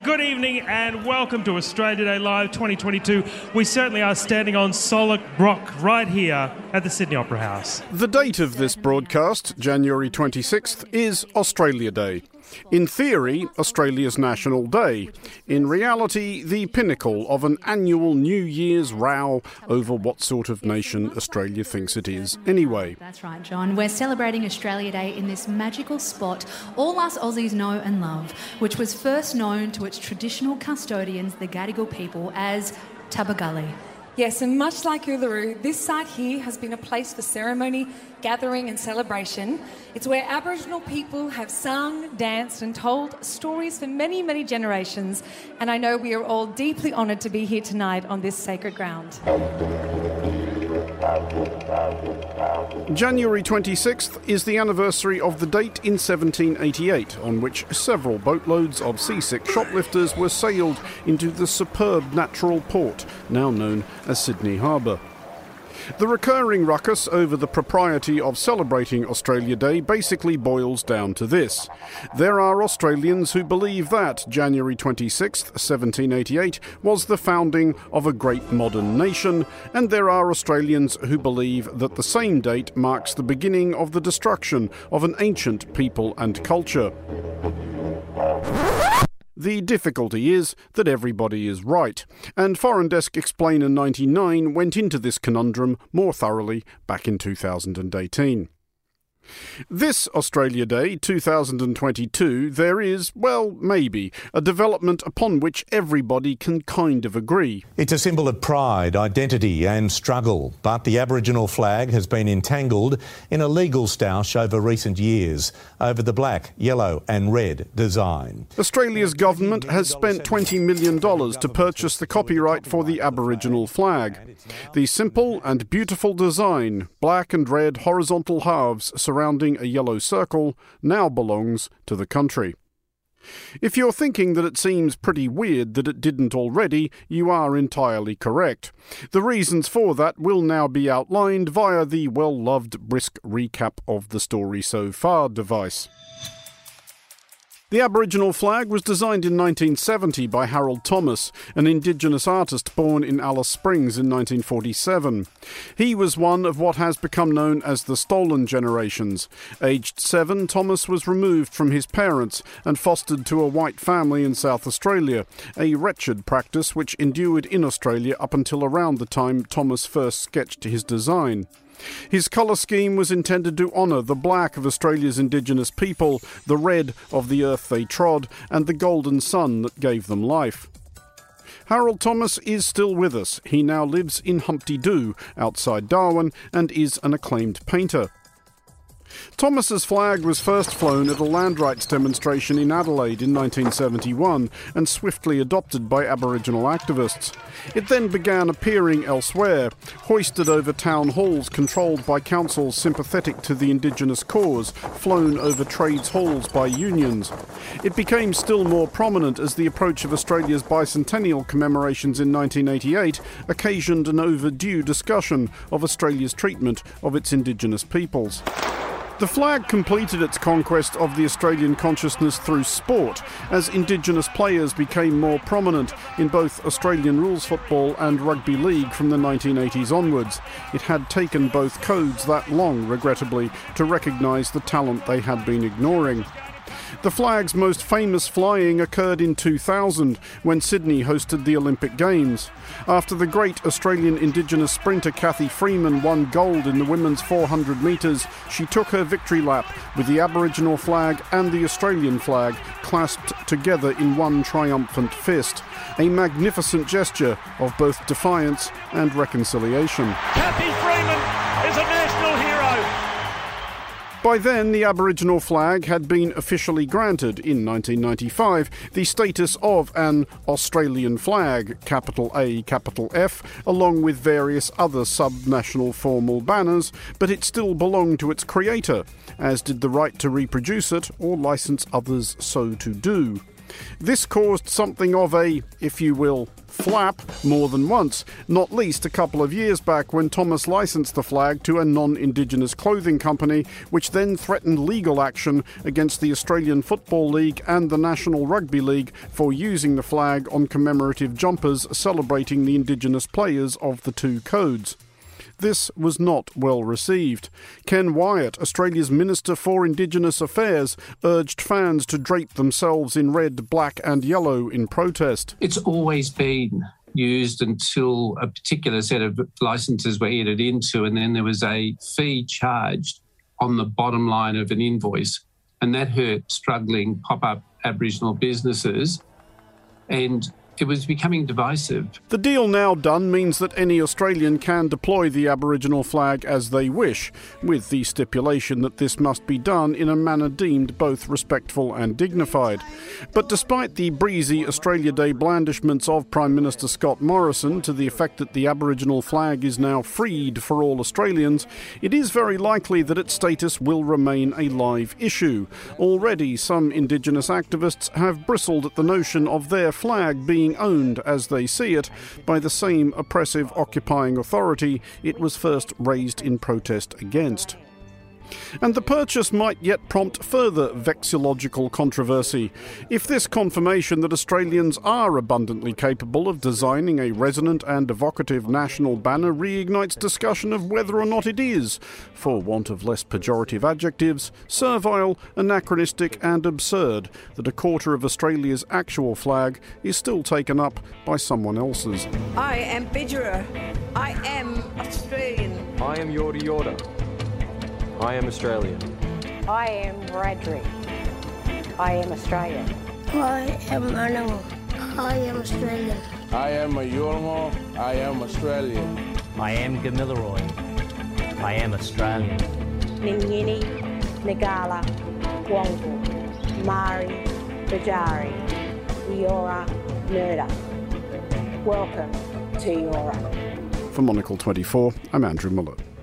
Good evening and welcome to Australia Day Live 2022. We certainly are standing on solid rock right here at the Sydney Opera House. The date of this broadcast, January 26th, is Australia Day. In theory, Australia's National Day. In reality, the pinnacle of an annual New Year's row over what sort of nation Australia thinks it is anyway. That's right, John. We're celebrating Australia Day in this magical spot all us Aussies know and love, which was first known to its traditional custodians, the Gadigal people, as Tabagully. Yes, and much like Uluru, this site here has been a place for ceremony, gathering and celebration. It's where Aboriginal people have sung, danced and told stories for many, many generations. And I know we are all deeply honoured to be here tonight on this sacred ground. January 26th is the anniversary of the date in 1788 on which several boatloads of seasick shoplifters were sailed into the superb natural port now known as Sydney Harbour. The recurring ruckus over the propriety of celebrating Australia Day basically boils down to this. There are Australians who believe that January 26th, 1788 was the founding of a great modern nation, and there are Australians who believe that the same date marks the beginning of the destruction of an ancient people and culture. The difficulty is that everybody is right, and Foreign Desk Explainer 99 went into this conundrum more thoroughly back in 2018. This Australia Day 2022, there is, well, maybe, a development upon which everybody can kind of agree. It's a symbol of pride, identity and struggle, but the Aboriginal flag has been entangled in a legal stoush over recent years over the black, yellow and red design. Australia's government has spent $20 million to purchase the copyright for the Aboriginal flag. The simple and beautiful design, black and red horizontal halves surrounding a yellow circle, now belongs to the country. If you're thinking that it seems pretty weird that it didn't already, you are entirely correct. The reasons for that will now be outlined via the well-loved brisk recap of the story so far device. The Aboriginal flag was designed in 1970 by Harold Thomas, an Indigenous artist born in Alice Springs in 1947. He was one of what has become known as the stolen generations. Aged 7, Thomas was removed from his parents and fostered to a white family in South Australia, a wretched practice which endured in Australia up until around the time Thomas first sketched his design. His colour scheme was intended to honour the black of Australia's Indigenous people, the red of the earth they trod, and the golden sun that gave them life. Harold Thomas is still with us. He now lives in Humpty Doo, outside Darwin, and is an acclaimed painter. Thomas's flag was first flown at a land rights demonstration in Adelaide in 1971 and swiftly adopted by Aboriginal activists. It then began appearing elsewhere, hoisted over town halls controlled by councils sympathetic to the Indigenous cause, flown over trades halls by unions. It became still more prominent as the approach of Australia's bicentennial commemorations in 1988 occasioned an overdue discussion of Australia's treatment of its Indigenous peoples. The flag completed its conquest of the Australian consciousness through sport, as Indigenous players became more prominent in both Australian rules football and rugby league from the 1980s onwards. It had taken both codes that long, regrettably, to recognise the talent they had been ignoring. The flag's most famous flying occurred in 2000, when Sydney hosted the Olympic Games. After the great Australian Indigenous sprinter Cathy Freeman won gold in the women's 400 metres, she took her victory lap with the Aboriginal flag and the Australian flag clasped together in one triumphant fist, a magnificent gesture of both defiance and reconciliation. Cathy Freeman is a national hero. By then, the Aboriginal flag had been officially granted, in 1995, the status of an Australian flag, capital A, capital F, along with various other sub-national formal banners, but it still belonged to its creator, as did the right to reproduce it or license others so to do. This caused something of a, if you will, flap more than once, not least a couple of years back when Thomas licensed the flag to a non-Indigenous clothing company, which then threatened legal action against the Australian Football League and the National Rugby League for using the flag on commemorative jumpers celebrating the Indigenous players of the two codes. This was not well received. Ken Wyatt, Australia's Minister for Indigenous Affairs, urged fans to drape themselves in red, black and yellow in protest. It's always been used until a particular set of licences were entered into, and then there was a fee charged on the bottom line of an invoice, and that hurt struggling pop-up Aboriginal businesses, and it was becoming divisive. The deal now done means that any Australian can deploy the Aboriginal flag as they wish, with the stipulation that this must be done in a manner deemed both respectful and dignified. But despite the breezy Australia Day blandishments of Prime Minister Scott Morrison to the effect that the Aboriginal flag is now freed for all Australians, it is very likely that its status will remain a live issue. Already, some Indigenous activists have bristled at the notion of their flag being owned, as they see it, by the same oppressive occupying authority it was first raised in protest against. And the purchase might yet prompt further vexillological controversy. If this confirmation that Australians are abundantly capable of designing a resonant and evocative national banner reignites discussion of whether or not it is, for want of less pejorative adjectives, servile, anachronistic and absurd that a quarter of Australia's actual flag is still taken up by someone else's. I am Bidgera. I am Australian. I am Yorta Yorta. I am Australian. I am Wiradjuri. I am Australian. I am Anangu. I am Australian. I am a Yolmo. I am Australian. I am Gamilaroi. I am Australian. Ningini, Nagala, Wongal, Mari, Bajari, Eora, Murder. Welcome to Eora. For Monocle 24, I'm Andrew Muller.